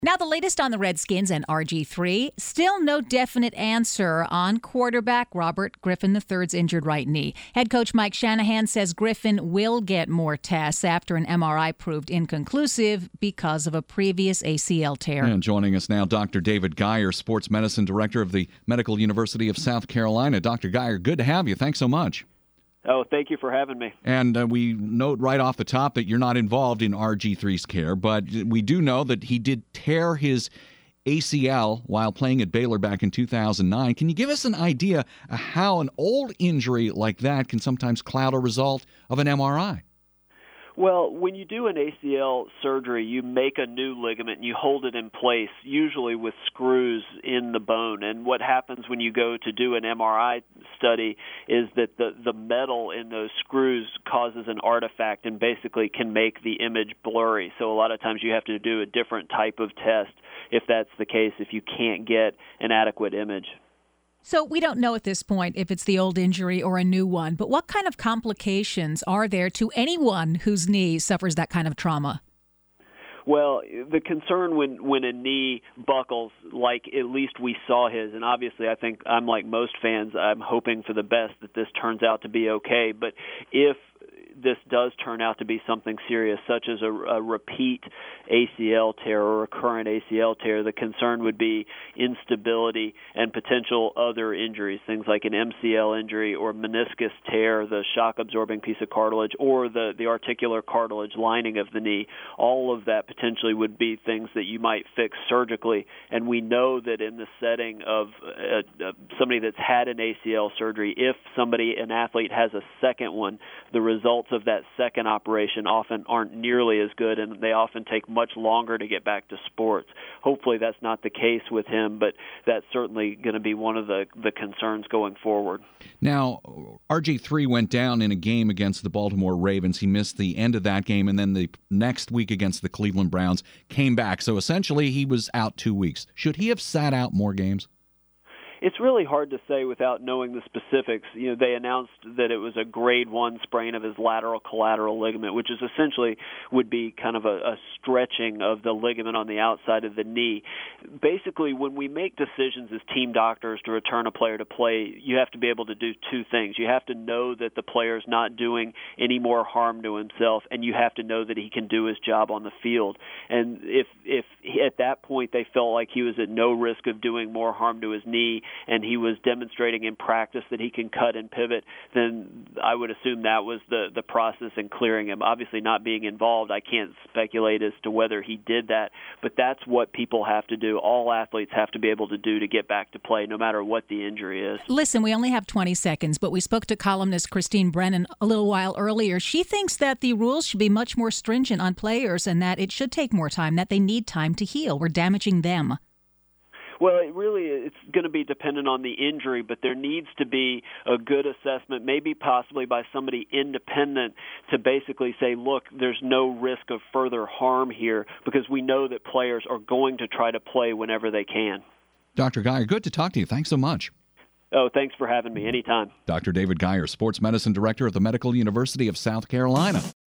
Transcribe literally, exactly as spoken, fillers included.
Now, the latest on the Redskins and R G three. Still no definite answer on quarterback Robert Griffin the third's injured right knee. Head coach Mike Shanahan says Griffin will get more tests after an M R I proved inconclusive because of a previous A C L tear. And joining us now, Doctor David Geyer, Sports Medicine Director of the Medical University of South Carolina. Doctor Geyer, good to have you. Thanks so much. Oh, thank you for having me. And uh, we note right off the top that you're not involved in R G three's care, but we do know that he did tear his A C L while playing at Baylor back in two thousand nine. Can you give us an idea of how an old injury like that can sometimes cloud a result of an M R I? Well, when you do an A C L surgery, you make a new ligament and you hold it in place, usually with screws in the bone. And what happens when you go to do an M R I study is that the, the metal in those screws causes an artifact and basically can make the image blurry. So a lot of times you have to do a different type of test if that's the case, if you can't get an adequate image. So we don't know at this point if it's the old injury or a new one, but what kind of complications are there to anyone whose knee suffers that kind of trauma? Well, the concern when, when a knee buckles, like at least we saw his, and obviously I think I'm like most fans, I'm hoping for the best that this turns out to be okay, but if this does turn out to be something serious, such as a, a repeat A C L tear or recurrent A C L tear, the concern would be instability and potential other injuries, things like an M C L injury or meniscus tear, the shock-absorbing piece of cartilage, or the, the articular cartilage lining of the knee. All of that potentially would be things that you might fix surgically, and we know that in the setting of uh, uh, somebody that's had an A C L surgery, if somebody, an athlete, has a second one, the results of that second operation often aren't nearly as good, and they often take much longer to get back to sports. Hopefully that's not the case with him, but that's certainly going to be one of the, the concerns going forward. Now, R G three went down in a game against the Baltimore Ravens. He missed the end of that game, and then the next week against the Cleveland Browns came back. So essentially he was out two weeks. Should he have sat out more games? It's really hard to say without knowing the specifics. You know, they announced that it was a grade one sprain of his lateral collateral ligament, which is essentially would be kind of a, a stretching of the ligament on the outside of the knee. Basically, when we make decisions as team doctors to return a player to play, you have to be able to do two things. You have to know that the player's not doing any more harm to himself, and you have to know that he can do his job on the field. And if, if at that point they felt like he was at no risk of doing more harm to his knee, and he was demonstrating in practice that he can cut and pivot, then I would assume that was the, the process in clearing him. Obviously not being involved, I can't speculate as to whether he did that, but that's what people have to do. All athletes have to be able to do to get back to play, no matter what the injury is. Listen, we only have twenty seconds, but we spoke to columnist Christine Brennan a little while earlier. She thinks that the rules should be much more stringent on players and that it should take more time, that they need time to heal. We're damaging them. Well, it really it's going to be dependent on the injury, but there needs to be a good assessment, maybe possibly by somebody independent, to basically say, look, there's no risk of further harm here, because we know that players are going to try to play whenever they can. Doctor Geyer, good to talk to you. Thanks so much. Oh, thanks for having me. Anytime. Doctor David Geyer, Sports Medicine Director of the Medical University of South Carolina.